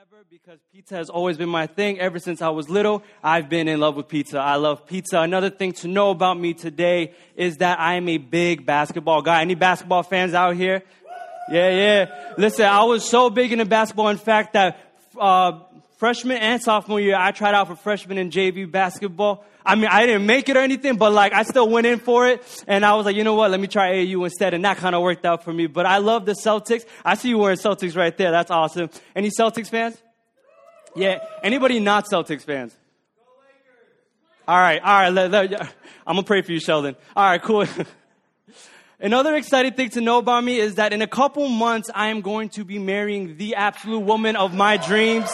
ever because pizza has always been my thing. Ever since I was little, I've been in love with pizza. I love pizza. Another thing to know about me today is that I am a big basketball guy. Any basketball fans out here? Yeah. Listen, I was so big into basketball, in fact, that freshman and sophomore year, I tried out for freshman and JV basketball. I mean, I didn't make it or anything, but I still went in for it. And I was like, you know what? Let me try AAU instead. And that kind of worked out for me. But I love the Celtics. I see you wearing Celtics right there. That's awesome. Any Celtics fans? Yeah. Anybody not Celtics fans? All right. I'm going to pray for you, Sheldon. All right, cool. Another exciting thing to know about me is that in a couple months, I am going to be marrying the absolute woman of my dreams.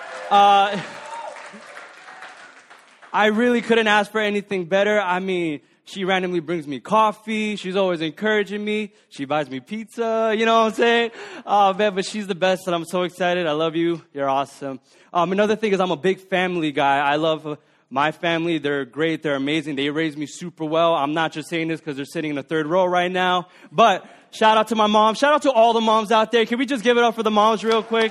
I really couldn't ask for anything better. I mean, she randomly brings me coffee. She's always encouraging me. She buys me pizza. You know what I'm saying? Oh, man, but she's the best, and I'm so excited. I love you. You're awesome. Another thing is I'm a big family guy. I love my family. They're great. They're amazing. They raised me super well. I'm not just saying this because they're sitting in the third row right now. But shout out to my mom. Shout out to all the moms out there. Can we just give it up for the moms real quick?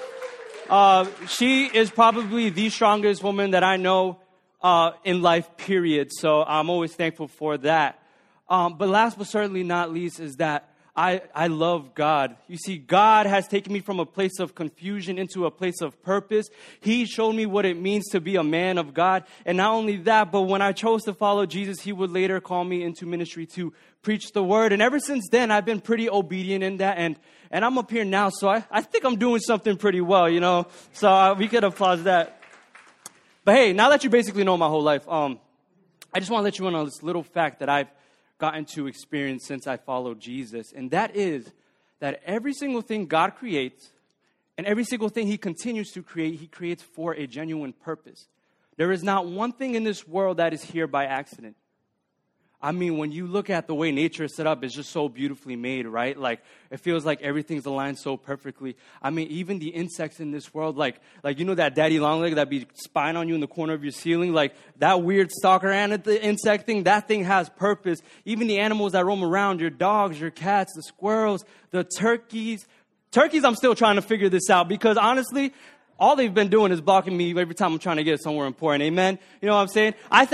She is probably the strongest woman that I know in life, period. So I'm always thankful for that. But last but certainly not least is that I love God. You see, God has taken me from a place of confusion into a place of purpose. He showed me what it means to be a man of God. And not only that, but when I chose to follow Jesus, he would later call me into ministry to preach the word. And ever since then, I've been pretty obedient in that. And I'm up here now, so I think I'm doing something pretty well, you know. So we could applaud that. But hey, now that you basically know my whole life, I just want to let you in on this little fact that I've gotten to experience since I followed Jesus. And that is that every single thing God creates and every single thing he continues to create, he creates for a genuine purpose. There is not one thing in this world that is here by accident. I mean, when you look at the way nature is set up, it's just so beautifully made, right? It feels like everything's aligned so perfectly. I mean, even the insects in this world, you know that daddy longleg that be spying on you in the corner of your ceiling? That weird stalker ant, the insect thing, that thing has purpose. Even the animals that roam around, your dogs, your cats, the squirrels, the turkeys. Turkeys, I'm still trying to figure this out because honestly, all they've been doing is blocking me every time I'm trying to get somewhere important. Amen. You know what I'm saying?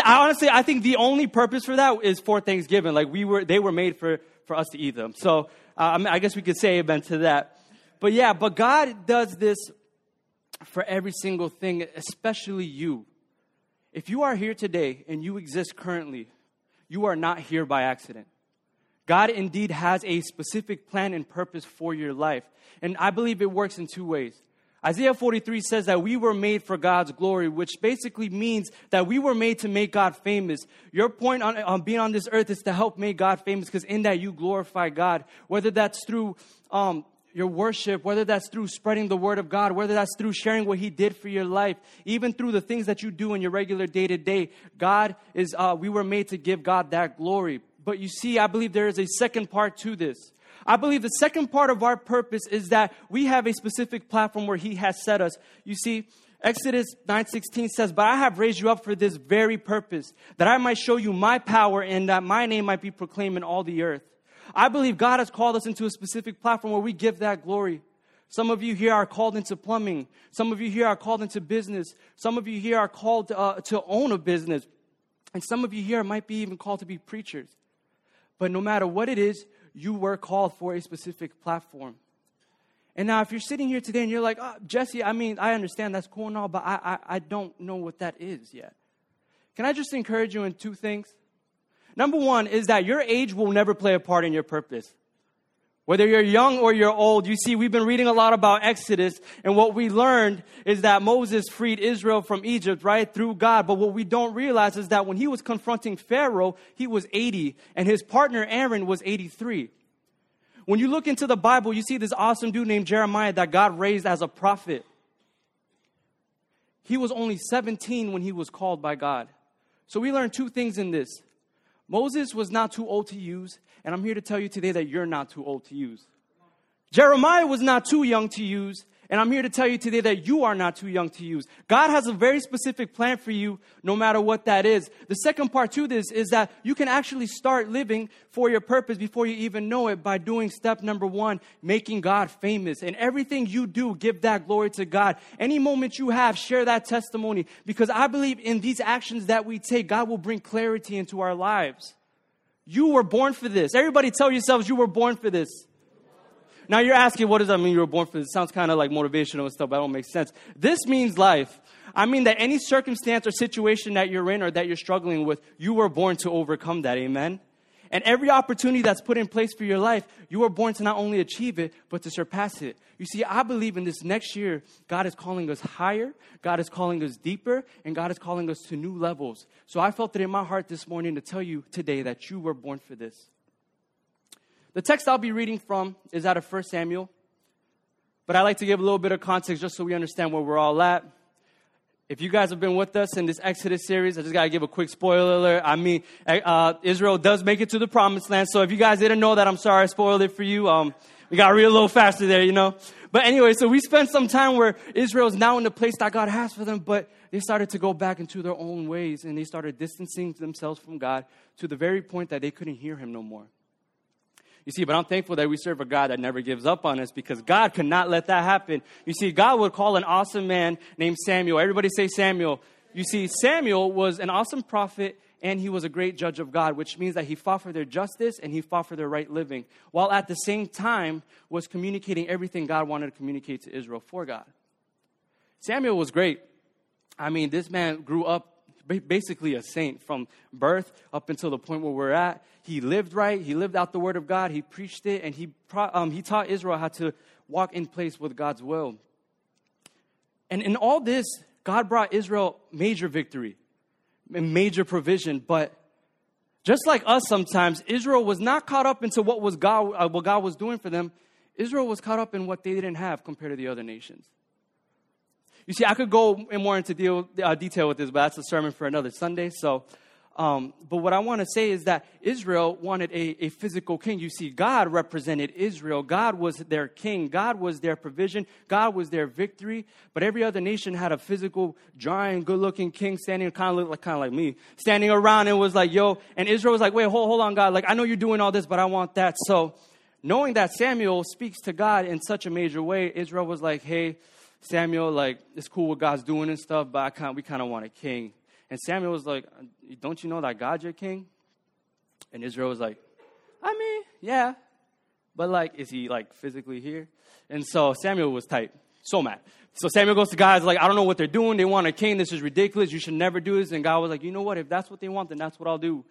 I think the only purpose for that is for Thanksgiving. They were made for us to eat them. So I guess we could say amen to that. But God does this for every single thing, especially you. If you are here today and you exist currently, you are not here by accident. God indeed has a specific plan and purpose for your life. And I believe it works in two ways. Isaiah 43 says that we were made for God's glory, which basically means that we were made to make God famous. Your point on being on this earth is to help make God famous because in that you glorify God, whether that's through your worship, whether that's through spreading the word of God, whether that's through sharing what he did for your life, even through the things that you do in your regular day-to-day. We were made to give God that glory. But you see, I believe there is a second part to this. I believe the second part of our purpose is that we have a specific platform where he has set us. You see, Exodus 9:16 says, "But I have raised you up for this very purpose, that I might show you my power and that my name might be proclaimed in all the earth." I believe God has called us into a specific platform where we give that glory. Some of you here are called into plumbing. Some of you here are called into business. Some of you here are called to own a business. And some of you here might be even called to be preachers. But no matter what it is, you were called for a specific platform. And now if you're sitting here today and you're like, Jesse, I mean, I understand that's cool and all, but I don't know what that is yet. Can I just encourage you in two things? Number one is that your age will never play a part in your purpose. Whether you're young or you're old, you see, we've been reading a lot about Exodus, and what we learned is that Moses freed Israel from Egypt, right, through God. But what we don't realize is that when he was confronting Pharaoh, he was 80, and his partner Aaron was 83. When you look into the Bible, you see this awesome dude named Jeremiah that God raised as a prophet. He was only 17 when he was called by God. So we learn two things in this. Moses was not too old to use, and I'm here to tell you today that you're not too old to use. Jeremiah was not too young to use, And I'm here to tell you today that you are not too young to use. God has a very specific plan for you, no matter what that is. The second part to this is that you can actually start living for your purpose before you even know it by doing step number 1, making God famous. And everything you do, give that glory to God. Any moment you have, share that testimony. Because I believe in these actions that we take, God will bring clarity into our lives. You were born for this. Everybody tell yourselves you were born for this. Now you're asking, what does that mean you were born for this? It sounds kind of like motivational and stuff, but it don't make sense. This means life. I mean that any circumstance or situation that you're in or that you're struggling with, you were born to overcome that, amen? And every opportunity that's put in place for your life, you were born to not only achieve it, but to surpass it. You see, I believe in this next year, God is calling us higher, God is calling us deeper, and God is calling us to new levels. So I felt it in my heart this morning to tell you today that you were born for this. The text I'll be reading from is out of 1 Samuel. But I like to give a little bit of context just so we understand where we're all at. If you guys have been with us in this Exodus series, I just got to give a quick spoiler alert. I mean, Israel does make it to the promised land. So if you guys didn't know that, I'm sorry I spoiled it for you. We got to read a little faster there, you know. But anyway, so we spent some time where Israel is now in the place that God has for them. But they started to go back into their own ways. And they started distancing themselves from God to the very point that they couldn't hear him no more. You see, but I'm thankful that we serve a God that never gives up on us because God could not let that happen. You see, God would call an awesome man named Samuel. Everybody say Samuel. You see, Samuel was an awesome prophet and he was a great judge of God, which means that he fought for their justice and he fought for their right living, while at the same time was communicating everything God wanted to communicate to Israel for God. Samuel was great. I mean, this man grew up basically a saint from birth up until the point where we're at. He lived right. He lived out the word of God. He preached it, and he taught Israel how to walk in place with God's will. And in all this, God brought Israel major victory and major provision. But just like us sometimes, Israel was not caught up into what God was doing for them. Israel was caught up in what they didn't have compared to the other nations. You see, I could go more into detail with this, but that's a sermon for another Sunday. So, but what I want to say is that Israel wanted a physical king. You see, God represented Israel. God was their king. God was their provision. God was their victory. But every other nation had a physical, giant, good-looking king standing, kind of like me, standing around and was like, yo. And Israel was like, wait, hold on, God. Like, I know you're doing all this, but I want that. So, knowing that Samuel speaks to God in such a major way, Israel was like, hey, Samuel, like, it's cool what God's doing and stuff, but we kind of want a king. And Samuel was like, don't you know that God's your king? And Israel was like, I mean, yeah. But, like, is he, like, physically here? And so Samuel was tight, so mad. So Samuel goes to God, he's like, I don't know what they're doing. They want a king. This is ridiculous. You should never do this. And God was like, you know what? If that's what they want, then that's what I'll do.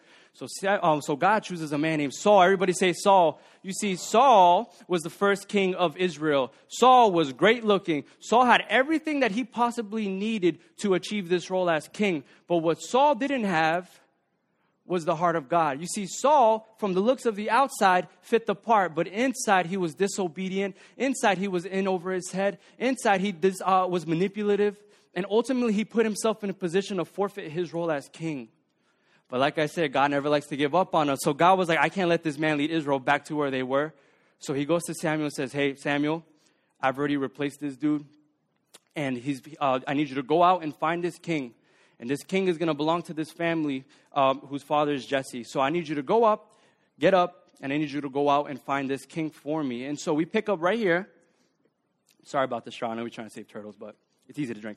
So God chooses a man named Saul. Everybody say Saul. You see, Saul was the first king of Israel. Saul was great looking. Saul had everything that he possibly needed to achieve this role as king. But what Saul didn't have was the heart of God. You see, Saul, from the looks of the outside, fit the part, but inside he was disobedient. Inside he was in over his head. Inside he was manipulative. And ultimately he put himself in a position to forfeit his role as king. But like I said, God never likes to give up on us. So God was like, I can't let this man lead Israel back to where they were. So he goes to Samuel and says, hey, Samuel, I've already replaced this dude. And I need you to go out and find this king. And this king is going to belong to this family whose father is Jesse. So I need you to get up, and I need you to go out and find this king for me. And so we pick up right here. Sorry about the straw. I know we're trying to save turtles, but it's easy to drink.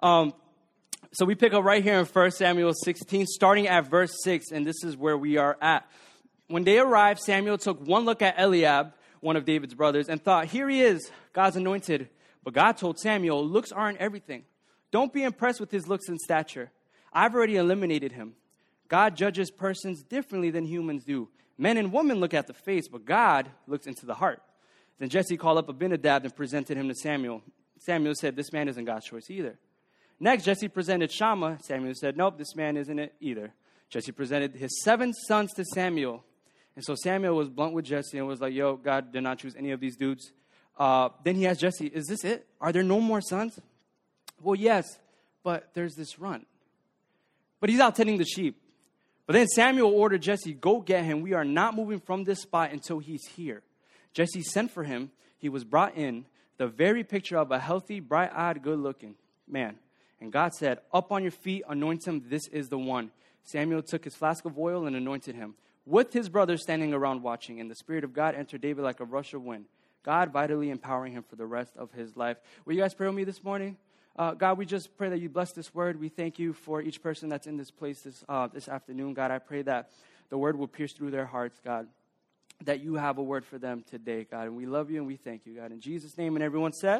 So we pick up right here in 1 Samuel 16, starting at verse 6, and this is where we are at. When they arrived, Samuel took one look at Eliab, one of David's brothers, and thought, here he is, God's anointed. But God told Samuel, looks aren't everything. Don't be impressed with his looks and stature. I've already eliminated him. God judges persons differently than humans do. Men and women look at the face, but God looks into the heart. Then Jesse called up Abinadab and presented him to Samuel. Samuel said, this man isn't God's choice either. Next, Jesse presented Shammah. Samuel said, nope, this man isn't it either. Jesse presented his 7 sons to Samuel. And so Samuel was blunt with Jesse and was like, yo, God did not choose any of these dudes. Then he asked Jesse, is this it? Are there no more sons? Well, yes, but there's this runt. But he's out tending the sheep. But then Samuel ordered Jesse, go get him. We are not moving from this spot until he's here. Jesse sent for him. He was brought in. the very picture of a healthy, bright-eyed, good-looking man. And God said, up on your feet, anoint him, this is the one. Samuel took his flask of oil and anointed him, with his brothers standing around watching. And the Spirit of God entered David like a rush of wind, God vitally empowering him for the rest of his life. Will you guys pray with me this morning? God, we just pray that you bless this word. We thank you for each person that's in this place this afternoon. God, I pray that the word will pierce through their hearts, God, that you have a word for them today, God. And we love you and we thank you, God. In Jesus' name, and everyone said?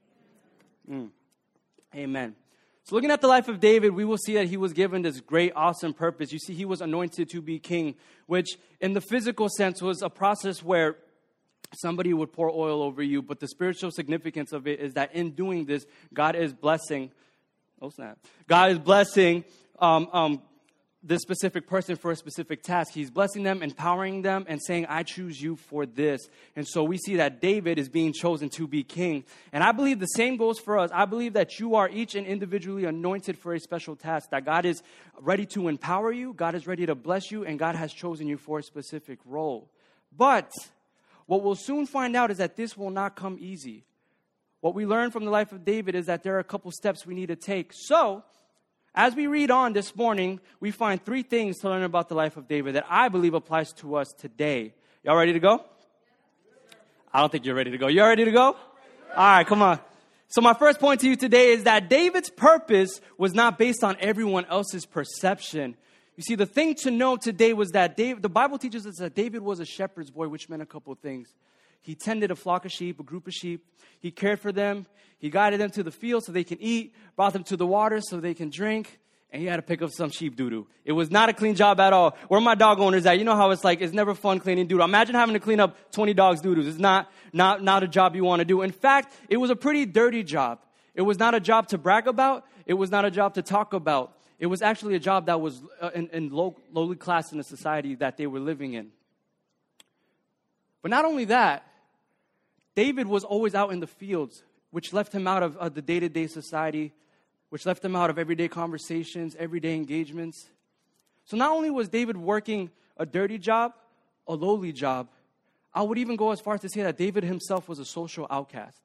Amen. So looking at the life of David, we will see that he was given this great, awesome purpose. You see, he was anointed to be king, which in the physical sense was a process where somebody would pour oil over you. But the spiritual significance of it is that in doing this, God is blessing. Oh, snap. God is blessing this specific person for a specific task. He's blessing them, empowering them, and saying, I choose you for this. And so we see that David is being chosen to be king. And I believe the same goes for us. I believe that you are each and individually anointed for a special task, that God is ready to empower you, God is ready to bless you, and God has chosen you for a specific role. But what we'll soon find out is that this will not come easy. What we learn from the life of David is that there are a couple steps we need to take. So, as we read on this morning, we find 3 things to learn about the life of David that I believe applies to us today. Y'all ready to go? I don't think you're ready to go. You ready to go? All right, come on. So my first point to you today is that David's purpose was not based on everyone else's perception. You see, the thing to know today was that the Bible teaches us that David was a shepherd's boy, which meant a couple of things. He tended a flock of sheep, a group of sheep. He cared for them. He guided them to the field so they can eat, brought them to the water so they can drink, and he had to pick up some sheep doo-doo. It was not a clean job at all. Where are my dog owners at? You know how it's like, it's never fun cleaning doo-doo. Imagine having to clean up 20 dogs' doo-doos. It's not a job you want to do. In fact, it was a pretty dirty job. It was not a job to brag about. It was not a job to talk about. It was actually a job that was in lowly class in the society that they were living in. But not only that, David was always out in the fields, which left him out of the day-to-day society, which left him out of everyday conversations, everyday engagements. So not only was David working a dirty job, a lowly job, I would even go as far as to say that David himself was a social outcast.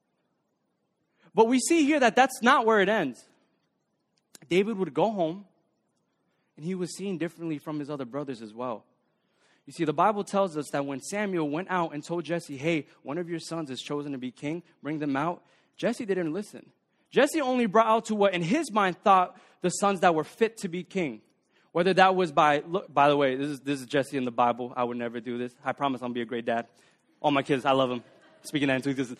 But we see here that that's not where it ends. David would go home, and he was seen differently from his other brothers as well. You see, the Bible tells us that when Samuel went out and told Jesse, hey, one of your sons is chosen to be king, bring them out, Jesse didn't listen. Jesse only brought out to what in his mind thought the sons that were fit to be king. Whether that was by the way, this is Jesse in the Bible. I would never do this. I promise I'll be a great dad. All my kids, I love them. Speaking that into existence.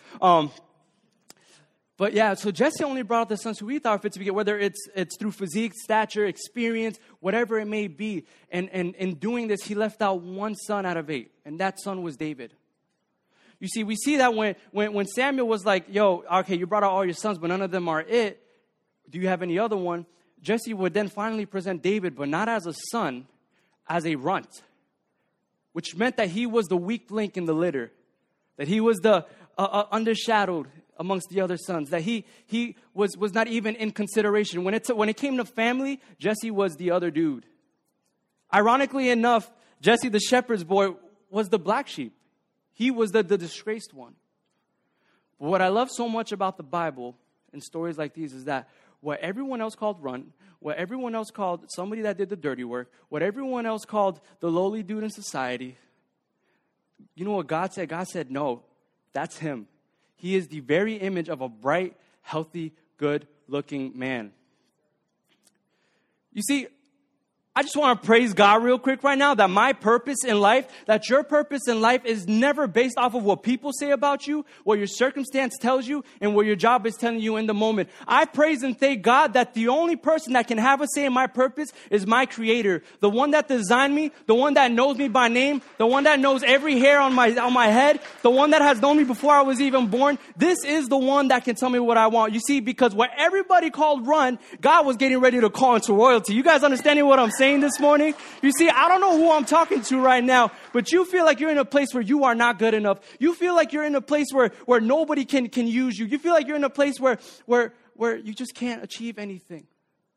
But yeah, so Jesse only brought out the sons who he thought fit to be, whether it's through physique, stature, experience, whatever it may be. And in doing this, he left out one son out of 8, and that son was David. You see, we see that when Samuel was like, yo, okay, you brought out all your sons, but none of them are it. Do you have any other one? Jesse would then finally present David, but not as a son, as a runt, which meant that he was the weak link in the litter, that he was the undershadowed amongst the other sons, that he was not even in consideration. When it came to family, Jesse was the other dude. Ironically enough, Jesse, the shepherd's boy, was the black sheep. He was the disgraced one. But what I love so much about the Bible and stories like these is that what everyone else called runt, what everyone else called somebody that did the dirty work, what everyone else called the lowly dude in society, you know what God said? God said, no, that's him. He is the very image of a bright, healthy, good-looking man. You see, I just want to praise God real quick right now that my purpose in life, that your purpose in life is never based off of what people say about you, what your circumstance tells you, and what your job is telling you in the moment. I praise and thank God that the only person that can have a say in my purpose is my Creator. The one that designed me, the one that knows me by name, the one that knows every hair on my head, the one that has known me before I was even born. This is the one that can tell me what I want. You see, because what everybody called run, God was getting ready to call into royalty. You guys understanding what I'm saying this morning? You see, I don't know who I'm talking to right now, but you feel like you're in a place where you are not good enough. You feel like you're in a place where nobody can use you. You feel like you're in a place where you just can't achieve anything.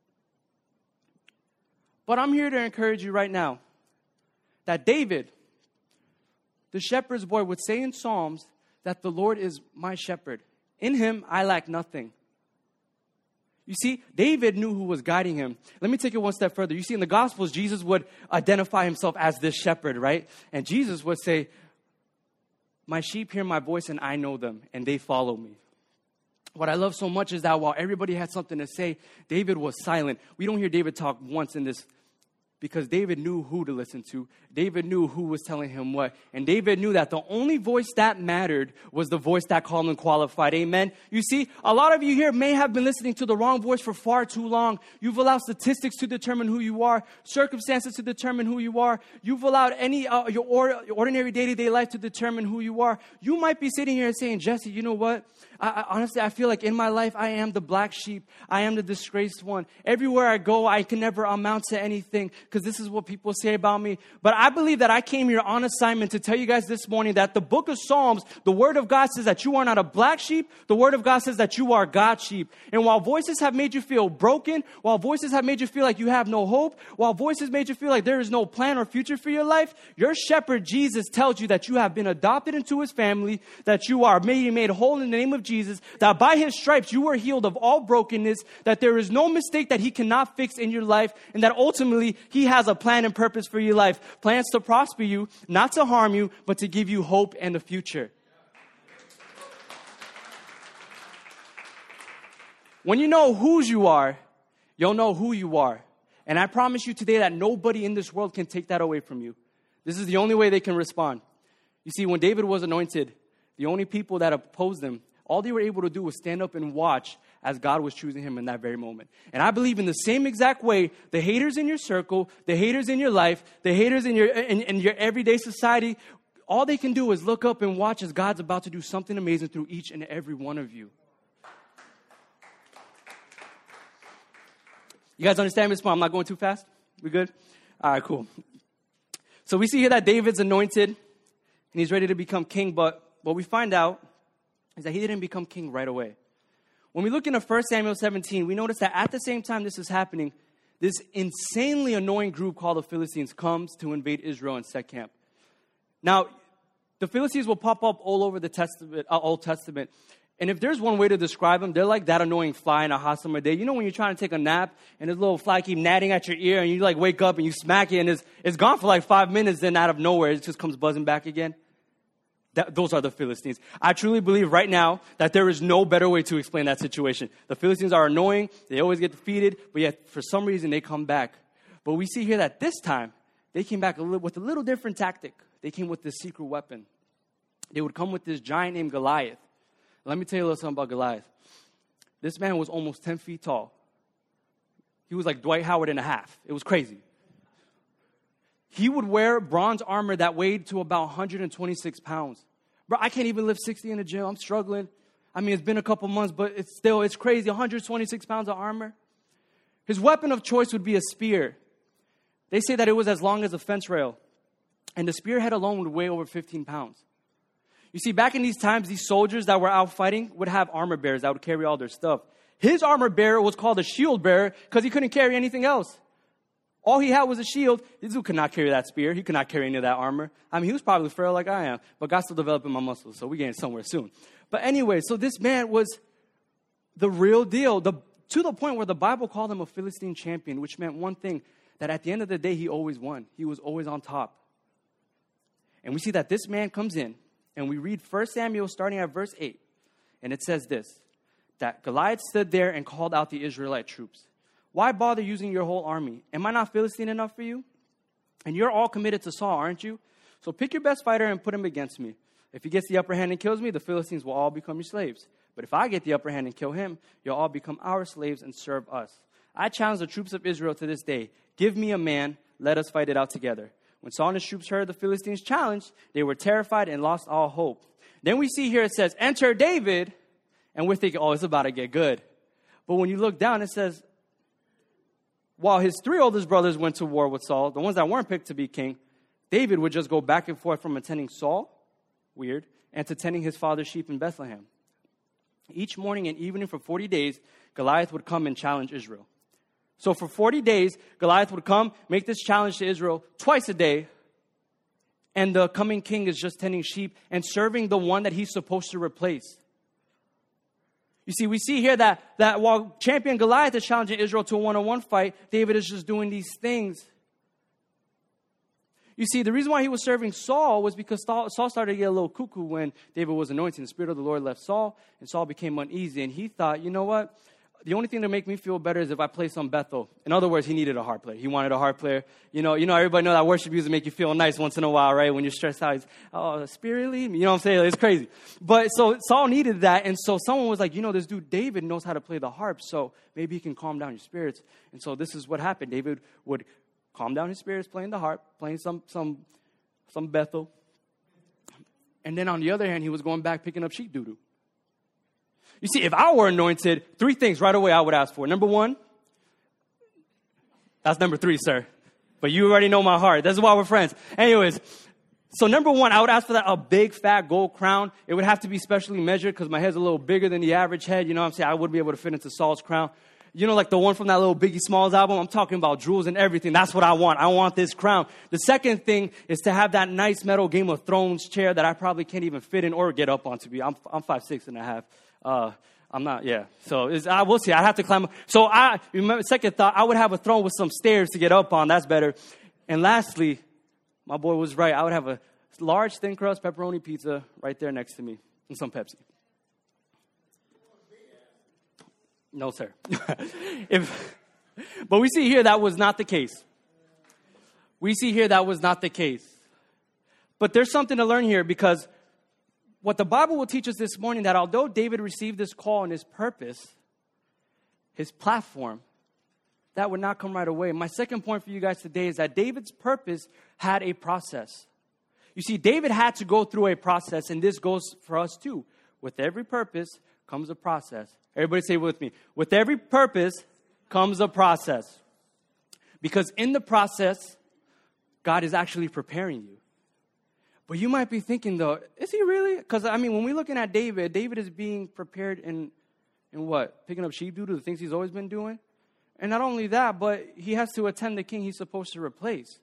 But I'm here to encourage you right now that David, the shepherd's boy, would say in Psalms that the Lord is my shepherd In him, I lack nothing. You see, David knew who was guiding him. Let me take it one step further. You see, in the Gospels, Jesus would identify himself as this shepherd, right? And Jesus would say, my sheep hear my voice and I know them and they follow me. What I love so much is that while everybody had something to say, David was silent. We don't hear David talk once in this because David knew who to listen to. David knew who was telling him what. And David knew that the only voice that mattered was the voice that called and qualified. Amen. You see, a lot of you here may have been listening to the wrong voice for far too long. You've allowed statistics to determine who you are, circumstances to determine who you are. You've allowed your ordinary day-to-day life to determine who you are. You might be sitting here saying, Jesse, you know what? Honestly, I feel like in my life, I am the black sheep. I am the disgraced one. Everywhere I go, I can never amount to anything because this is what people say about me. But I believe that I came here on assignment to tell you guys this morning that the book of Psalms, the word of God says that you are not a black sheep. The word of God says that you are God's sheep. And while voices have made you feel broken, while voices have made you feel like you have no hope, while voices made you feel like there is no plan or future for your life, your shepherd Jesus tells you that you have been adopted into his family, that you are made whole in the name of Jesus, that by his stripes you were healed of all brokenness, that there is no mistake that he cannot fix in your life, and that ultimately he has a plan and purpose for your life. Plans to prosper you, not to harm you, but to give you hope and a future. When you know whose you are, you'll know who you are. And I promise you today that nobody in this world can take that away from you. This is the only way they can respond. You see, when David was anointed, the only people that opposed him, all they were able to do was stand up and watch as God was choosing him in that very moment. And I believe in the same exact way, the haters in your circle, the haters in your life, the haters in your everyday society, all they can do is look up and watch as God's about to do something amazing through each and every one of you. You guys understand this? I'm not going too fast? We good? All right, cool. So we see here that David's anointed and he's ready to become king, but what we find out is that he didn't become king right away. When we look into 1 Samuel 17, we notice that at the same time this is happening, this insanely annoying group called the Philistines comes to invade Israel and set camp. Now, the Philistines will pop up all over the Old Testament. And if there's one way to describe them, they're like that annoying fly in a hot summer day. You know when you're trying to take a nap and this little fly keep gnatting at your ear and you like wake up and you smack it and it's gone for like 5 minutes, then out of nowhere it just comes buzzing back again? Those are the Philistines. I truly believe right now that there is no better way to explain that situation. The Philistines are annoying. They always get defeated. But yet, for some reason, they come back. But we see here that this time, they came back with a little different tactic. They came with this secret weapon. They would come with this giant named Goliath. Let me tell you a little something about Goliath. This man was almost 10 feet tall. He was like Dwight Howard and a half. It was crazy. He would wear bronze armor that weighed to about 126 pounds. Bro, I can't even lift 60 in the gym. I'm struggling. I mean, it's been a couple months, but it's crazy. 126 pounds of armor. His weapon of choice would be a spear. They say that it was as long as a fence rail. And the spearhead alone would weigh over 15 pounds. You see, back in these times, these soldiers that were out fighting would have armor bearers that would carry all their stuff. His armor bearer was called a shield bearer because he couldn't carry anything else. All he had was a shield. This dude could not carry that spear. He could not carry any of that armor. I mean, he was probably frail like I am, but God's still developing my muscles, so we're getting somewhere soon. But anyway, so this man was the real deal, to the point where the Bible called him a Philistine champion, which meant one thing, that at the end of the day, he always won. He was always on top. And we see that this man comes in, and we read 1 Samuel starting at verse 8, and it says this, that Goliath stood there and called out the Israelite troops. Why bother using your whole army? Am I not Philistine enough for you? And you're all committed to Saul, aren't you? So pick your best fighter and put him against me. If he gets the upper hand and kills me, the Philistines will all become your slaves. But if I get the upper hand and kill him, you'll all become our slaves and serve us. I challenge the troops of Israel to this day. Give me a man. Let us fight it out together. When Saul and his troops heard the Philistines' challenge, they were terrified and lost all hope. Then we see here it says, enter David. And we're thinking, oh, it's about to get good. But when you look down, it says, while his 3 oldest brothers went to war with Saul, the ones that weren't picked to be king, David would just go back and forth from attending Saul, weird, and to tending his father's sheep in Bethlehem. Each morning and evening for 40 days, Goliath would come and challenge Israel. So for 40 days, Goliath would come, make this challenge to Israel twice a day, and the coming king is just tending sheep and serving the one that he's supposed to replace. You see, we see here that while champion Goliath is challenging Israel to a one-on-one fight, David is just doing these things. You see, the reason why he was serving Saul was because Saul started to get a little cuckoo when David was anointed. The Spirit of the Lord left Saul, and Saul became uneasy. And he thought, you know what? The only thing to make me feel better is if I play some Bethel. In other words, he needed a harp player. He wanted a harp player. You know, everybody know that worship music make you feel nice once in a while, right? When you're stressed out, it's, Spirit lead me. You know what I'm saying? It's crazy. But so Saul needed that. And so someone was like, this dude David knows how to play the harp. So maybe he can calm down your spirits. And so this is what happened. David would calm down his spirits playing the harp, playing some Bethel. And then on the other hand, he was going back picking up sheep doo-doo. You see, if I were anointed, 3 things right away I would ask for. Number 1, that's number 3, sir. But you already know my heart. That's why we're friends. Anyways, so number 1, I would ask for a big, fat gold crown. It would have to be specially measured because my head's a little bigger than the average head. You know what I'm saying? I wouldn't be able to fit into Saul's crown. Like the one from that little Biggie Smalls album? I'm talking about jewels and everything. That's what I want. I want this crown. The second thing is to have that nice metal Game of Thrones chair that I probably can't even fit in or get up onto. I'm 5'6" and a half. I'm not, yeah. So I will see. I have to climb up. So I remember, second thought, I would have a throne with some stairs to get up on. That's better. And lastly, my boy was right. I would have a large thin crust pepperoni pizza right there next to me and some Pepsi. No, sir. But we see here that was not the case. But there's something to learn here because what the Bible will teach us this morning, that although David received this call and his purpose, his platform, that would not come right away. My second point for you guys today is that David's purpose had a process. You see, David had to go through a process, and this goes for us too. With every purpose comes a process. Everybody say it with me. With every purpose comes a process. Because in the process, God is actually preparing you. But you might be thinking, though, is he really? Because, when we're looking at David, David is being prepared in what? Picking up sheep doo-doo, the things he's always been doing? And not only that, but he has to attend the king he's supposed to replace.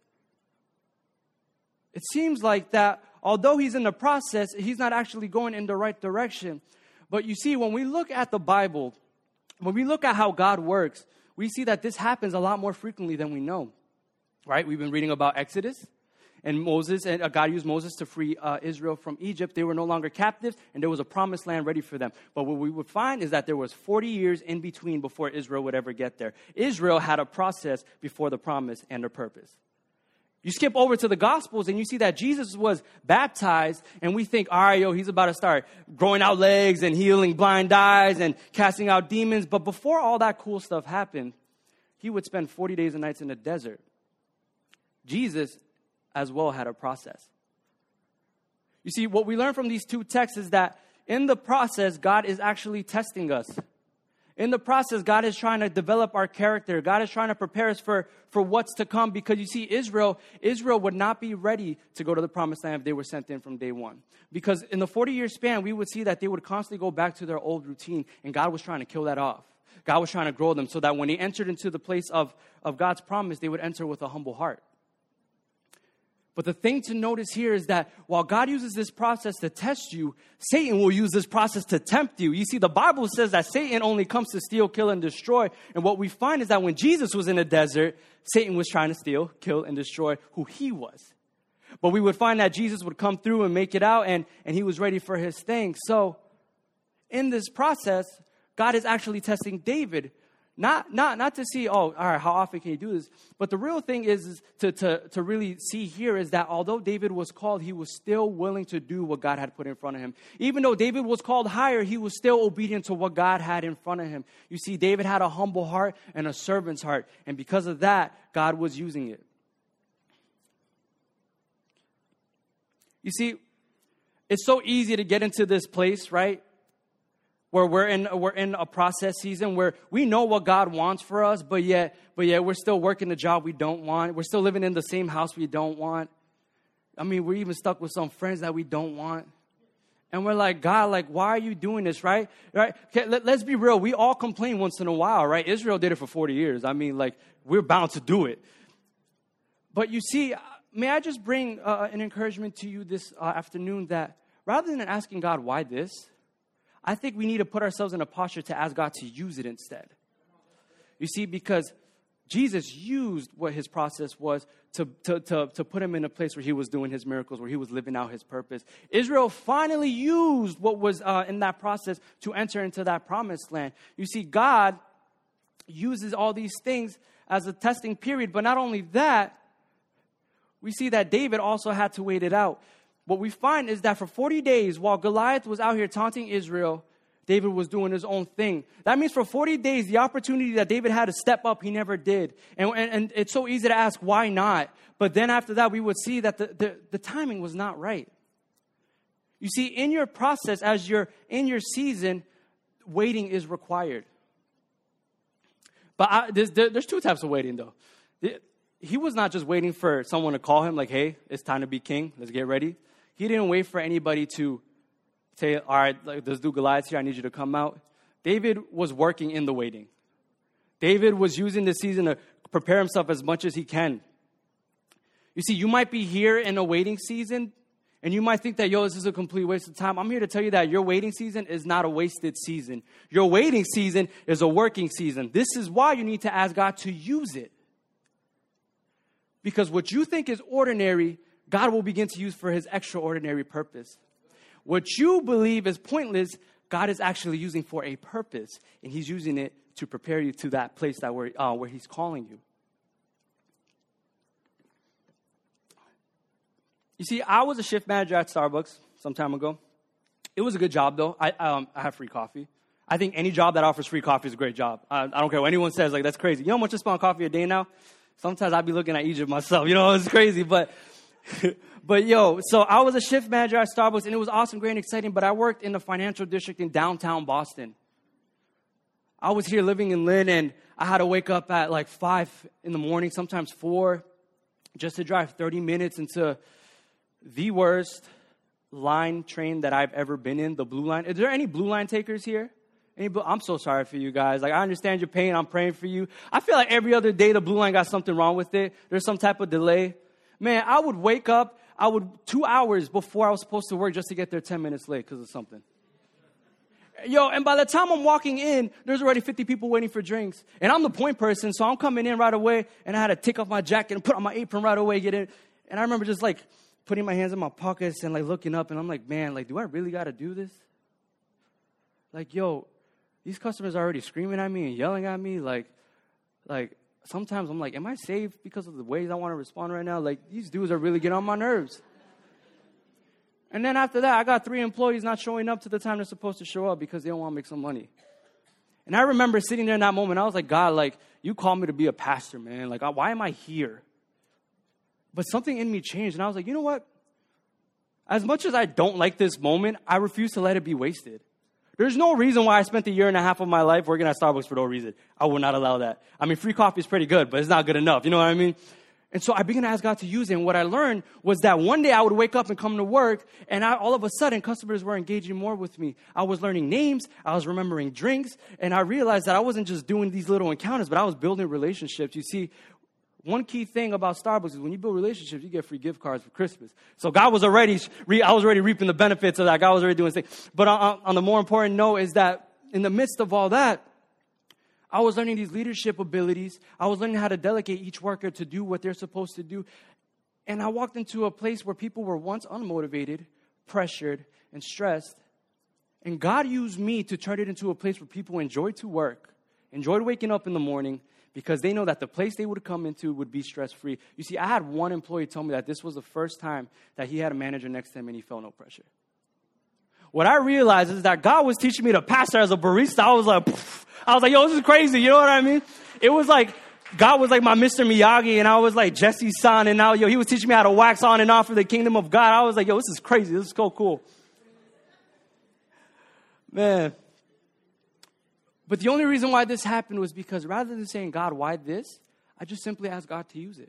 It seems like that, although he's in the process, he's not actually going in the right direction. But you see, when we look at the Bible, when we look at how God works, we see that this happens a lot more frequently than we know. Right? We've been reading about Exodus. And Moses, and God used Moses to free Israel from Egypt. They were no longer captives, and there was a promised land ready for them. But what we would find is that there was 40 years in between before Israel would ever get there. Israel had a process before the promise and the purpose. You skip over to the Gospels, and you see that Jesus was baptized, and we think, all right, he's about to start growing out legs and healing blind eyes and casting out demons. But before all that cool stuff happened, he would spend 40 days and nights in the desert. Jesus as well had a process. You see, what we learn from these 2 texts is that in the process, God is actually testing us. In the process, God is trying to develop our character. God is trying to prepare us for what's to come. Because you see, Israel would not be ready to go to the promised land if they were sent in from day one. Because in the 40-year span, we would see that they would constantly go back to their old routine. And God was trying to kill that off. God was trying to grow them so that when they entered into the place of God's promise, they would enter with a humble heart. But the thing to notice here is that while God uses this process to test you, Satan will use this process to tempt you. You see, the Bible says that Satan only comes to steal, kill, and destroy. And what we find is that when Jesus was in the desert, Satan was trying to steal, kill, and destroy who he was. But we would find that Jesus would come through and make it out, and he was ready for his thing. So in this process, God is actually testing David. Not to see, all right, how often can you do this? But the real thing is to really see here is that although David was called, he was still willing to do what God had put in front of him. Even though David was called higher, he was still obedient to what God had in front of him. You see, David had a humble heart and a servant's heart. And because of that, God was using it. You see, it's so easy to get into this place, right? Where we're in a process season where we know what God wants for us, but yet we're still working the job we don't want. We're still living in the same house we don't want. We're even stuck with some friends that we don't want. And we're like, God, why are you doing this, right? Okay, let's be real. We all complain once in a while, right? Israel did it for 40 years. We're bound to do it. But you see, may I just bring an encouragement to you this afternoon that rather than asking God, why this? I think we need to put ourselves in a posture to ask God to use it instead. You see, because Jesus used what his process was to put him in a place where he was doing his miracles, where he was living out his purpose. Israel finally used what was in that process to enter into that promised land. You see, God uses all these things as a testing period. But not only that, we see that David also had to wait it out. What we find is that for 40 days, while Goliath was out here taunting Israel, David was doing his own thing. That means for 40 days, the opportunity that David had to step up, he never did. And it's so easy to ask, why not? But then after that, we would see that the timing was not right. You see, in your process, as you're in your season, waiting is required. But there's two types of waiting, though. He was not just waiting for someone to call him, like, hey, it's time to be king. Let's get ready. He didn't wait for anybody to say, all right, let's do Goliath here. I need you to come out. David was working in the waiting. David was using the season to prepare himself as much as he can. You see, you might be here in a waiting season, and you might think that, this is a complete waste of time. I'm here to tell you that your waiting season is not a wasted season. Your waiting season is a working season. This is why you need to ask God to use it. Because what you think is ordinary, God will begin to use for his extraordinary purpose. What you believe is pointless, God is actually using for a purpose. And he's using it to prepare you to that place where he's calling you. You see, I was a shift manager at Starbucks some time ago. It was a good job, though. I have free coffee. I think any job that offers free coffee is a great job. I don't care what anyone says. Like, that's crazy. You know how much I spend on coffee a day now? Sometimes I'd be looking at Egypt myself. It's crazy. But so I was a shift manager at Starbucks, and it was awesome, great, and exciting. But I worked in the financial district in downtown Boston. I was here living in Lynn, and I had to wake up at like 5 in the morning, sometimes 4, just to drive 30 minutes into the worst line train that I've ever been in, the Blue Line. Is there any Blue Line takers here? I'm so sorry for you guys. Like, I understand your pain. I'm praying for you. I feel like every other day the Blue Line got something wrong with it. There's some type of delay. Man, I would wake up, 2 hours before I was supposed to work just to get there 10 minutes late because of something. And by the time I'm walking in, there's already 50 people waiting for drinks. And I'm the point person, so I'm coming in right away, and I had to take off my jacket and put on my apron right away, get in. And I remember just, like, putting my hands in my pockets and, like, looking up, and I'm like, man, like, do I really got to do this? Like, these customers are already screaming at me and yelling at me. Like, sometimes I'm like, am I safe because of the ways I want to respond right now? Like, these dudes are really getting on my nerves. And then after that, I got 3 employees not showing up to the time they're supposed to show up because they don't want to make some money. And I remember sitting there in that moment. I was like, God, like, you called me to be a pastor, man. Like, why am I here? But something in me changed. And I was like, you know what? As much as I don't like this moment, I refuse to let it be wasted. There's no reason why I spent a year and a half of my life working at Starbucks for no reason. I will not allow that. I mean, free coffee is pretty good, but it's not good enough. You know what I mean? And so I began to ask God to use it. And what I learned was that one day I would wake up and come to work, and all of a sudden, customers were engaging more with me. I was learning names. I was remembering drinks. And I realized that I wasn't just doing these little encounters, but I was building relationships. You see, one key thing about Starbucks is when you build relationships, you get free gift cards for Christmas. So I was already reaping the benefits of that. God was already doing things. But on the more important note is that in the midst of all that, I was learning these leadership abilities. I was learning how to delegate each worker to do what they're supposed to do. And I walked into a place where people were once unmotivated, pressured, and stressed. And God used me to turn it into a place where people enjoyed to work, enjoyed waking up in the morning, because they know that the place they would come into would be stress-free. You see, I had one employee tell me that this was the first time that he had a manager next to him and he felt no pressure. What I realized is that God was teaching me to pastor as a barista. I was like, this is crazy. You know what I mean? It was like, God was like my Mr. Miyagi, and I was like Jesse's son, and now, he was teaching me how to wax on and off for the kingdom of God. I was like, this is crazy. This is so cool. Man. But the only reason why this happened was because rather than saying, God, why this? I just simply asked God to use it.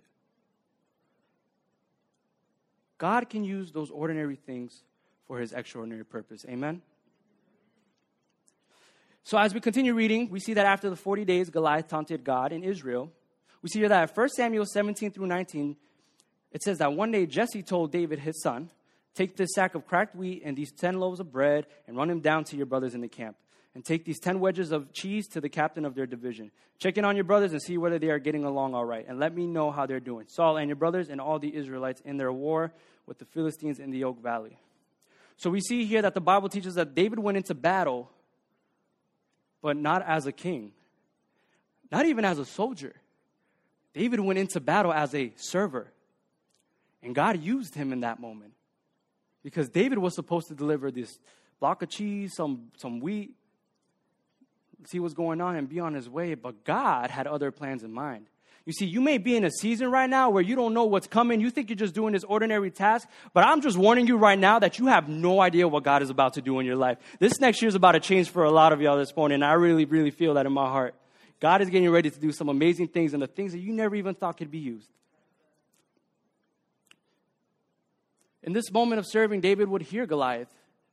God can use those ordinary things for his extraordinary purpose. Amen? So as we continue reading, we see that after the 40 days, Goliath taunted God in Israel. We see here that at 1 Samuel 17 through 19, it says that one day Jesse told David, his son, Take this sack of cracked wheat and these 10 loaves of bread and run them down to your brothers in the camp. And take these 10 wedges of cheese to the captain of their division. Check in on your brothers and see whether they are getting along all right. And let me know how they're doing. Saul and your brothers and all the Israelites in their war with the Philistines in the Oak Valley. So we see here that the Bible teaches that David went into battle, but not as a king. Not even as a soldier. David went into battle as a server. And God used him in that moment. Because David was supposed to deliver this block of cheese, some wheat, see what's going on and be on his way. But God had other plans in mind. You see, you may be in a season right now where you don't know what's coming. You think you're just doing this ordinary task. But I'm just warning you right now that you have no idea what God is about to do in your life. This next year is about to change for a lot of y'all this morning. And I really, really feel that in my heart. God is getting ready to do some amazing things and the things that you never even thought could be used. In this moment of serving, David would hear Goliath.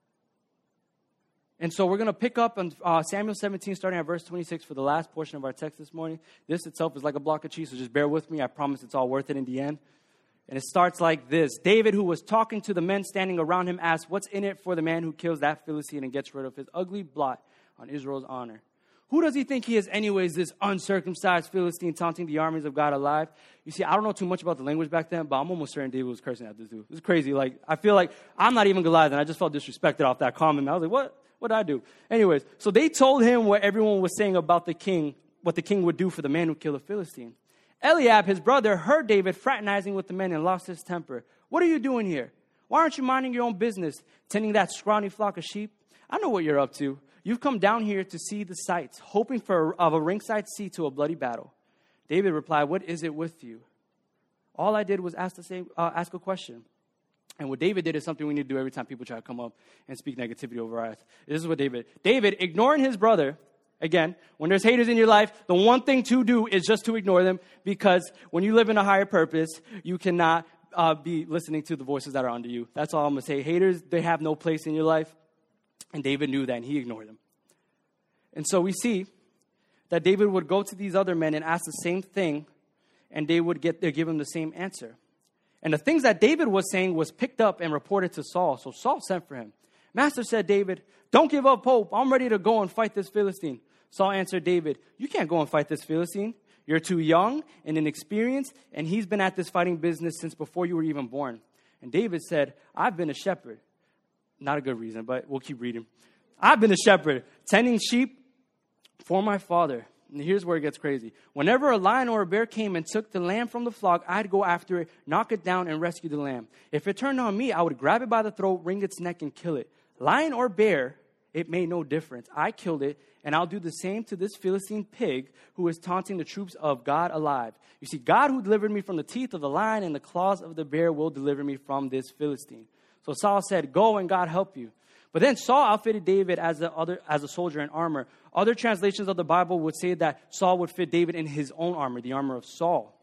And so we're going to pick up on Samuel 17, starting at verse 26 for the last portion of our text this morning. This itself is like a block of cheese, so just bear with me. I promise it's all worth it in the end. And it starts like this. David, who was talking to the men standing around him, asked, "What's in it for the man who kills that Philistine and gets rid of his ugly blot on Israel's honor? Who does he think he is anyways, this uncircumcised Philistine taunting the armies of God alive?" You see, I don't know too much about the language back then, but I'm almost certain David was cursing at this dude. It's crazy. Like, I feel like I'm not even Goliath, and I just felt disrespected off that comment. I was like, what did I do? Anyways, so they told him what everyone was saying about the king, what the king would do for the man who killed a Philistine. Eliab, his brother, heard David fraternizing with the men and lost his temper. "What are you doing here? Why aren't you minding your own business, tending that scrawny flock of sheep? I know what you're up to. You've come down here to see the sights, hoping for a ringside seat to a bloody battle." David replied, "What is it with you? All I did was ask a question." And what David did is something we need to do every time people try to come up and speak negativity over us. This is what David, ignoring his brother, again, when there's haters in your life, the one thing to do is just to ignore them, because when you live in a higher purpose, you cannot be listening to the voices that are under you. That's all I'm going to say. Haters, they have no place in your life. And David knew that, and he ignored them. And so we see that David would go to these other men and ask the same thing, and they would give him the same answer. And the things that David was saying was picked up and reported to Saul. So Saul sent for him. "Master," said David, "don't give up hope. I'm ready to go and fight this Philistine." Saul answered David, "You can't go and fight this Philistine. You're too young and inexperienced, and he's been at this fighting business since before you were even born." And David said, "I've been a shepherd." Not a good reason, but we'll keep reading. "I've been a shepherd, tending sheep for my father." And here's where it gets crazy. "Whenever a lion or a bear came and took the lamb from the flock, I'd go after it, knock it down, and rescue the lamb. If it turned on me, I would grab it by the throat, wring its neck, and kill it. Lion or bear, it made no difference. I killed it, and I'll do the same to this Philistine pig who is taunting the troops of God alive. You see, God who delivered me from the teeth of the lion and the claws of the bear will deliver me from this Philistine." So Saul said, "Go and God help you." But then Saul outfitted David as a soldier in armor. Other translations of the Bible would say that Saul would fit David in his own armor, the armor of Saul.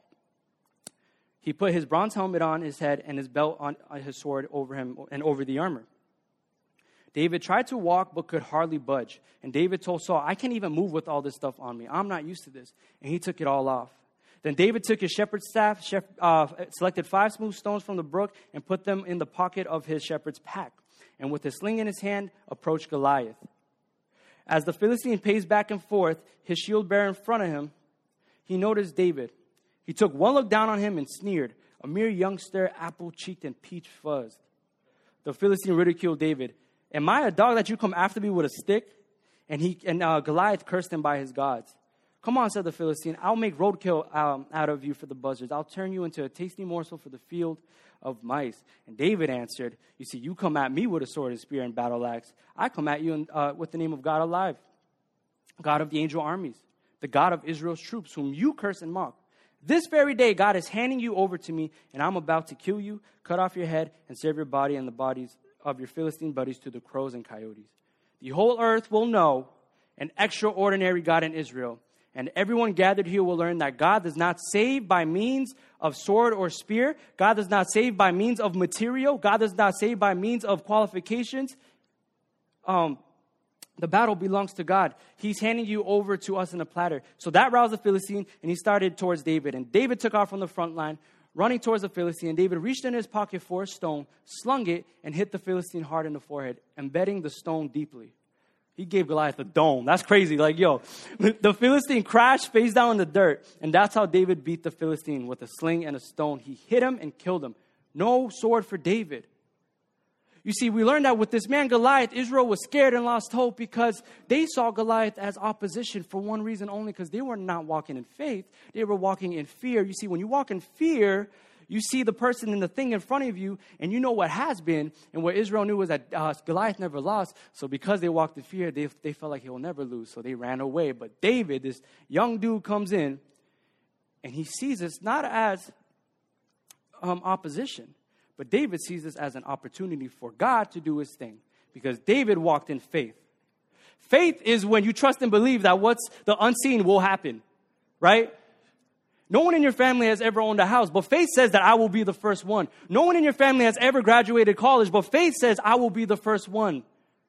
He put his bronze helmet on his head and his belt on his sword over him and over the armor. David tried to walk but could hardly budge. And David told Saul, "I can't even move with all this stuff on me. I'm not used to this." And he took it all off. Then David took his shepherd's staff, selected 5 smooth stones from the brook, and put them in the pocket of his shepherd's pack. And with his sling in his hand, approached Goliath. As the Philistine paced back and forth, his shield bearer in front of him, he noticed David. He took one look down on him and sneered, "A mere youngster, apple-cheeked and peach-fuzzed." The Philistine ridiculed David. "Am I a dog that you come after me with a stick?" And Goliath cursed him by his gods. "Come on," said the Philistine, "I'll make roadkill out of you for the buzzards. I'll turn you into a tasty morsel for the field of mice." And David answered, "You see, you come at me with a sword and spear and battle axe. I come at you with the name of God alive, God of the angel armies, the God of Israel's troops, whom you curse and mock. This very day, God is handing you over to me, and I'm about to kill you, cut off your head, and serve your body and the bodies of your Philistine buddies to the crows and coyotes. The whole earth will know an extraordinary God in Israel. And everyone gathered here will learn that God does not save by means of sword or spear. God does not save by means of material. God does not save by means of qualifications. The battle belongs to God. He's handing you over to us in a platter." So that roused the Philistine, and he started towards David. And David took off from the front line, running towards the Philistine. And David reached in his pocket for a stone, slung it, and hit the Philistine hard in the forehead, embedding the stone deeply. He gave Goliath a dome. That's crazy. Like, yo, the Philistine crashed face down in the dirt. And that's how David beat the Philistine, with a sling and a stone. He hit him and killed him. No sword for David. You see, we learned that with this man Goliath, Israel was scared and lost hope because they saw Goliath as opposition for one reason only, because they were not walking in faith. They were walking in fear. You see, when you walk in fear, you see the person and the thing in front of you, and you know what has been. And what Israel knew was that Goliath never lost. So because they walked in fear, they felt like he will never lose. So they ran away. But David, this young dude, comes in, and he sees this not as opposition, but David sees this as an opportunity for God to do his thing, because David walked in faith. Faith is when you trust and believe that what's the unseen will happen, right? No one in your family has ever owned a house, but faith says that I will be the first one. No one in your family has ever graduated college, but faith says I will be the first one.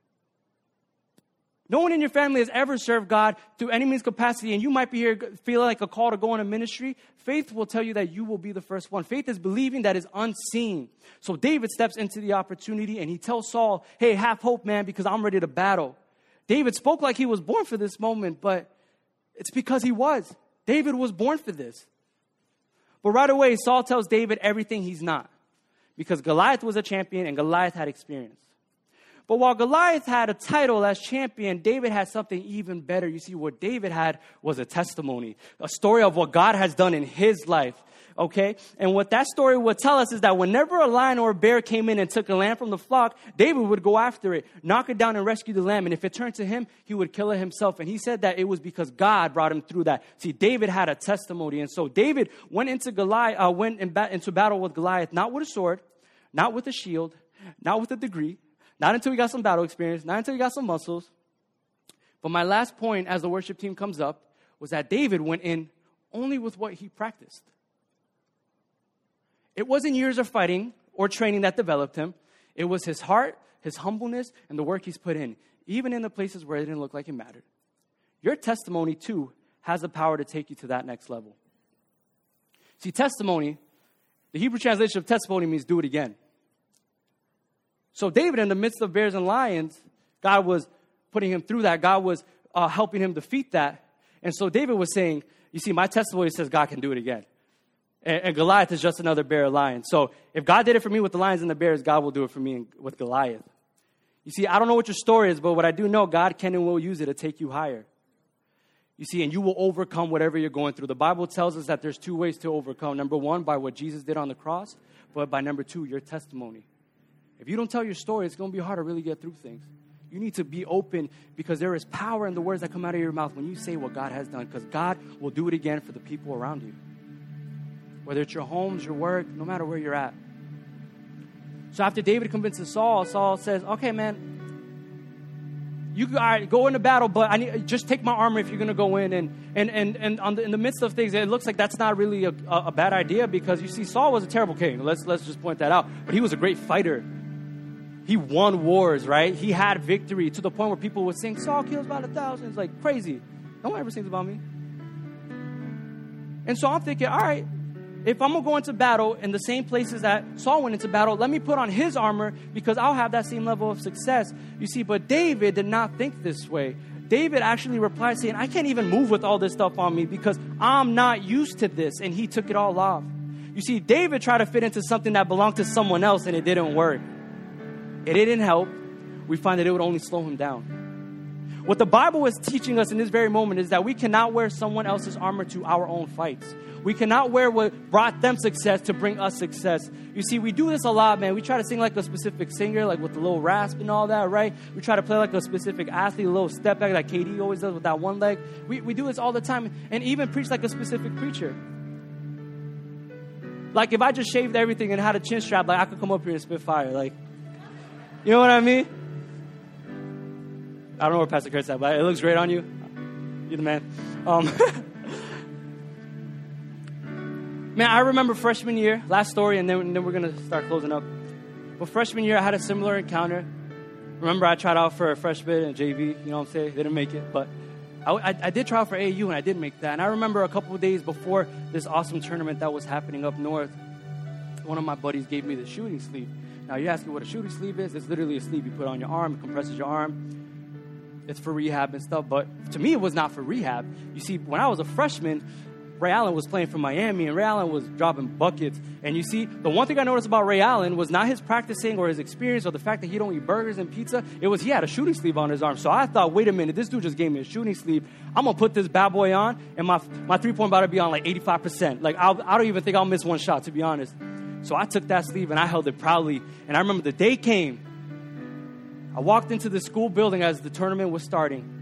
No one in your family has ever served God to any means capacity, and you might be here feeling like a call to go on a ministry. Faith will tell you that you will be the first one. Faith is believing that is unseen. So David steps into the opportunity, and he tells Saul, hey, have hope, man, because I'm ready to battle. David spoke like he was born for this moment, but it's because he was. David was born for this. But right away, Saul tells David everything he's not, because Goliath was a champion and Goliath had experience. But while Goliath had a title as champion, David had something even better. You see, what David had was a testimony, a story of what God has done in his life, okay? And what that story would tell us is that whenever a lion or a bear came in and took a lamb from the flock, David would go after it, knock it down and rescue the lamb. And if it turned to him, he would kill it himself. And he said that it was because God brought him through that. See, David had a testimony. And so David went into battle with Goliath, not with a sword, not with a shield, not with a degree, not until we got some battle experience, not until we got some muscles. But my last point as the worship team comes up was that David went in only with what he practiced. It wasn't years of fighting or training that developed him. It was his heart, his humbleness, and the work he's put in, even in the places where it didn't look like it mattered. Your testimony, too, has the power to take you to that next level. See, testimony, the Hebrew translation of testimony means do it again. So David, in the midst of bears and lions, God was putting him through that. God was helping him defeat that. And so David was saying, you see, my testimony says God can do it again. And Goliath is just another bear or lion. So if God did it for me with the lions and the bears, God will do it for me with Goliath. You see, I don't know what your story is, but what I do know, God can and will use it to take you higher. You see, and you will overcome whatever you're going through. The Bible tells us that there's two ways to overcome. Number one, by what Jesus did on the cross, but by number two, your testimony. If you don't tell your story, it's going to be hard to really get through things. You need to be open, because there is power in the words that come out of your mouth when you say what God has done, because God will do it again for the people around you. Whether it's your homes, your work, no matter where you're at. So after David convinces Saul, Saul says, okay, man, you go into battle, but just take my armor if you're going to go in. And in the midst of things, it looks like that's not really a bad idea, because you see, Saul was a terrible king. Let's just point that out. But he was a great fighter. He won wars, right? He had victory to the point where people would sing, Saul kills about 1,000. It's like crazy. No one ever sings about me. And so I'm thinking, all right, if I'm going to go into battle in the same places that Saul went into battle, let me put on his armor, because I'll have that same level of success. You see, but David did not think this way. David actually replied saying, I can't even move with all this stuff on me because I'm not used to this. And he took it all off. You see, David tried to fit into something that belonged to someone else, and it didn't work. It didn't help. We find that it would only slow him down. What the Bible is teaching us in this very moment is that we cannot wear someone else's armor to our own fights. We cannot wear what brought them success to bring us success. You see, we do this a lot, man. We try to sing like a specific singer, like with the little rasp and all that, right? We try to play like a specific athlete, a little step back like KD always does with that one leg. We do this all the time, and even preach like a specific preacher. Like if I just shaved everything and had a chin strap, like I could come up here and spit fire. Like, you know what I mean? I don't know where Pastor Kurt's at, but it looks great on you. You're the man. Man, I remember freshman year, last story, and then we're going to start closing up. But freshman year, I had a similar encounter. Remember, I tried out for a freshman and JV, you know what I'm saying? Didn't make it, but I did try out for AAU, and I did make that. And I remember a couple of days before this awesome tournament that was happening up north, one of my buddies gave me the shooting sleeve. Now, you're asking what a shooting sleeve is? It's literally a sleeve you put on your arm. It compresses your arm. It's for rehab and stuff. But to me, it was not for rehab. You see, when I was a freshman, Ray Allen was playing for Miami, and Ray Allen was dropping buckets. And you see, the one thing I noticed about Ray Allen was not his practicing or his experience or the fact that he don't eat burgers and pizza. It was he had a shooting sleeve on his arm. So I thought, wait a minute, this dude just gave me a shooting sleeve. I'm going to put this bad boy on, and my three-point about to be on like 85%. Like, I don't even think I'll miss one shot, to be honest. So I took that sleeve, and I held it proudly. And I remember the day came. I walked into the school building as the tournament was starting.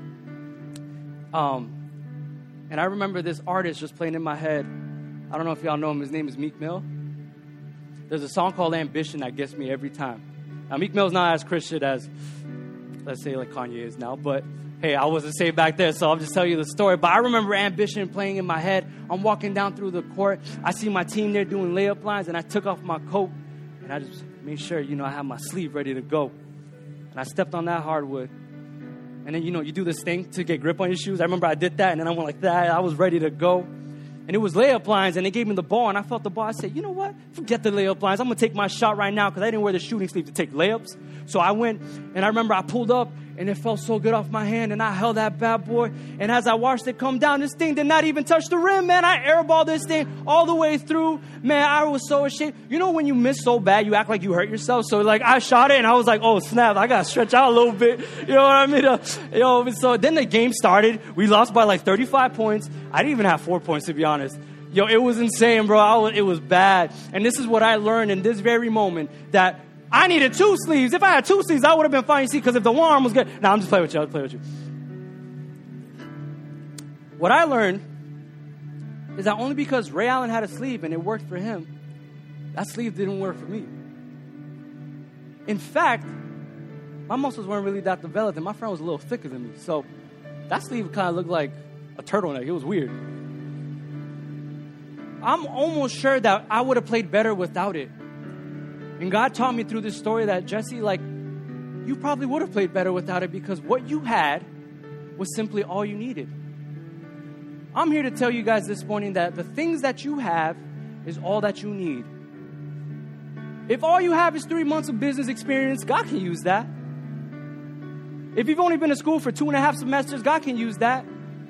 And I remember this artist just playing in my head. I don't know if y'all know him. His name is Meek Mill. There's a song called Ambition that gets me every time. Now, Meek Mill's not as Christian as, let's say, like Kanye is now. But, hey, I wasn't saved back then, so I'll just tell you the story. But I remember Ambition playing in my head. I'm walking down through the court. I see my team there doing layup lines, and I took off my coat. And I just made sure, I had my sleeve ready to go. And I stepped on that hardwood. And then, you do this thing to get grip on your shoes. I remember I did that, and then I went like that. I was ready to go. And it was layup lines, and they gave me the ball, and I felt the ball. I said, you know what? Forget the layup lines. I'm going to take my shot right now because I didn't wear the shooting sleeve to take layups. So I went, and I remember I pulled up, and it felt so good off my hand, and I held that bad boy. And as I watched it come down, this thing did not even touch the rim, man. I airballed this thing all the way through. Man, I was so ashamed. You know when you miss so bad, you act like you hurt yourself? So, like, I shot it, and I was like, oh, snap, I got to stretch out a little bit. You know what I mean? So then the game started. We lost by, like, 35 points. I didn't even have 4 points, to be honest. It was insane, bro. It was bad. And this is what I learned in this very moment, that I needed 2 sleeves. If I had 2 sleeves, I would have been fine. You see, because if the one arm was good. Nah, I'm just playing with you. I'll play with you. What I learned is that only because Ray Allen had a sleeve and it worked for him, that sleeve didn't work for me. In fact, my muscles weren't really that developed, and my friend was a little thicker than me. So that sleeve kind of looked like a turtleneck. It was weird. I'm almost sure that I would have played better without it. And God taught me through this story that, Jesse, you probably would have played better without it because what you had was simply all you needed. I'm here to tell you guys this morning that the things that you have is all that you need. If all you have is 3 months of business experience, God can use that. If you've only been to school for 2.5 semesters, God can use that.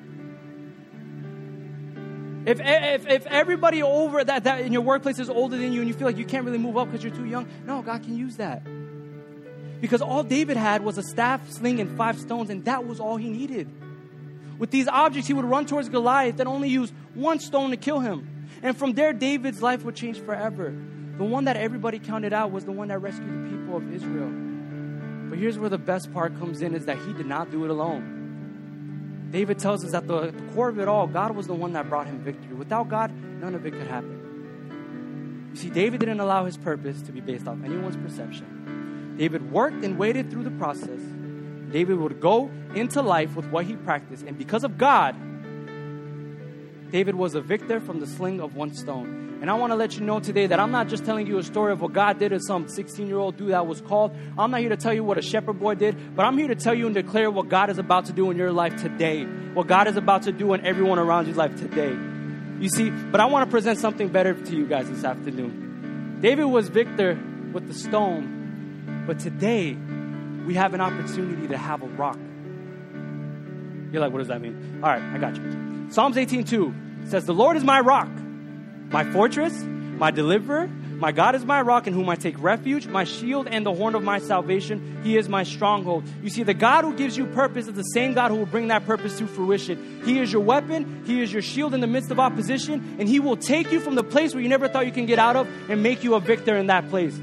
If everybody over that in your workplace is older than you and you feel like you can't really move up because you're too young, no, God can use that. Because all David had was a staff, sling, and 5 stones, and that was all he needed. With these objects, he would run towards Goliath and only use 1 stone to kill him. And from there, David's life would change forever. The one that everybody counted out was the one that rescued the people of Israel. But here's where the best part comes in, is that he did not do it alone. David tells us that the core of it all, God was the one that brought him victory. Without God, none of it could happen. You see, David didn't allow his purpose to be based off anyone's perception. David worked and waited through the process. David would go into life with what he practiced. And because of God, David was a victor from the sling of 1 stone. And I want to let you know today that I'm not just telling you a story of what God did to some 16-year-old dude that was called. I'm not here to tell you what a shepherd boy did, but I'm here to tell you and declare what God is about to do in your life today. What God is about to do in everyone around your life today. You see, but I want to present something better to you guys this afternoon. David was victor with the stone, but today we have an opportunity to have a rock. You're like, what does that mean? All right, I got you. Psalms 18:2 says, "The Lord is my rock, my fortress, my deliverer. My God is my rock in whom I take refuge, my shield and the horn of my salvation. He is my stronghold." You see, the God who gives you purpose is the same God who will bring that purpose to fruition. He is your weapon. He is your shield in the midst of opposition. And he will take you from the place where you never thought you can get out of and make you a victor in that place.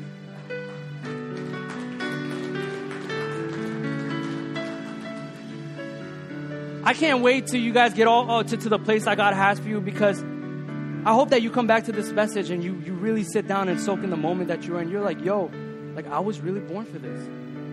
I can't wait till you guys get all to the place that God has for you, because I hope that you come back to this message and you really sit down and soak in the moment that you're in. You're like, yo, I was really born for this.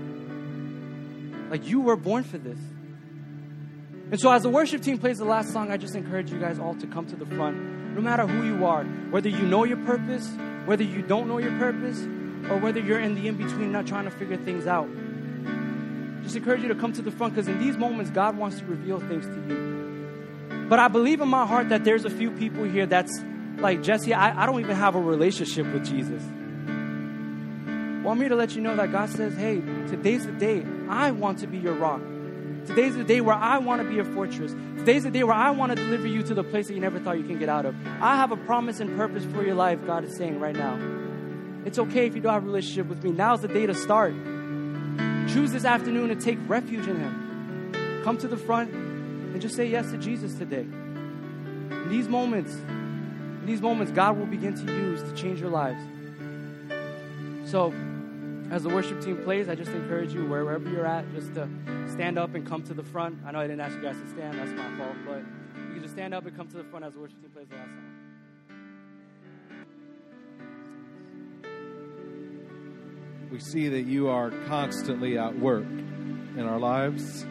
You were born for this. And so as the worship team plays the last song, I just encourage you guys all to come to the front, no matter who you are, whether you know your purpose, whether you don't know your purpose, or whether you're in the in-between not trying to figure things out. Just encourage you to come to the front, because in these moments, God wants to reveal things to you. But I believe in my heart that there's a few people here that's like, Jesse, I don't even have a relationship with Jesus. Well, I'm here to let you know that God says, hey, today's the day I want to be your rock. Today's the day where I want to be your fortress. Today's the day where I want to deliver you to the place that you never thought you can get out of. I have a promise and purpose for your life, God is saying right now. It's okay if you don't have a relationship with me. Now's the day to start. Choose this afternoon to take refuge in Him. Come to the front and just say yes to Jesus today. In these moments, God will begin to use to change your lives. So, as the worship team plays, I just encourage you, wherever you're at, just to stand up and come to the front. I know I didn't ask you guys to stand. That's my fault. But you can just stand up and come to the front as the worship team plays the last song. We see that you are constantly at work in our lives.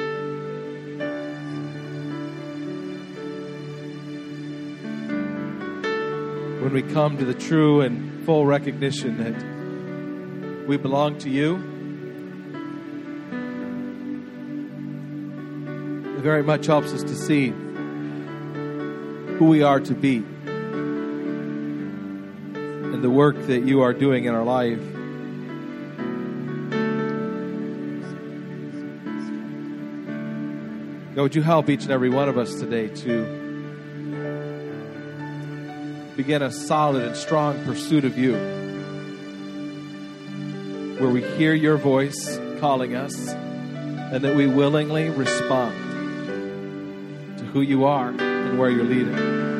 When we come to the true and full recognition that we belong to you, it very much helps us to see who we are to be and the work that you are doing in our life. God, would you help each and every one of us today to begin a solid and strong pursuit of you, where we hear your voice calling us and that we willingly respond to who you are and where you're leading.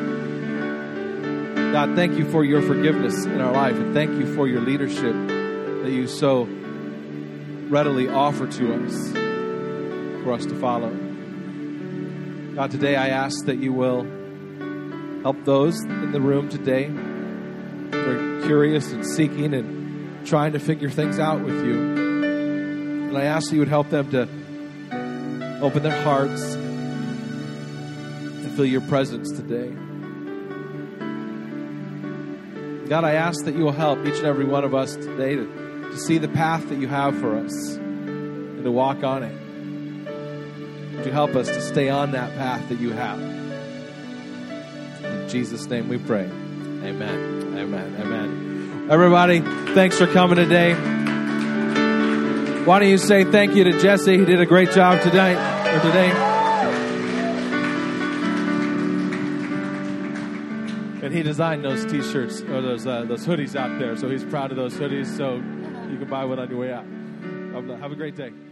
God, thank you for your forgiveness in our life, and thank you for your leadership that you so readily offer to us for us to follow. God, today I ask that you will help those in the room today who are curious and seeking and trying to figure things out with you. And I ask that you would help them to open their hearts and feel your presence today. God, I ask that you will help each and every one of us today to see the path that you have for us and to walk on it. Would you help us to stay on that path that you have? In Jesus' name we pray. Amen. Amen. Amen. Everybody, thanks for coming today. Why don't you say thank you to Jesse? He did a great job today. And he designed those T-shirts or those hoodies out there. So he's proud of those hoodies. So you can buy one on your way out. Have a great day.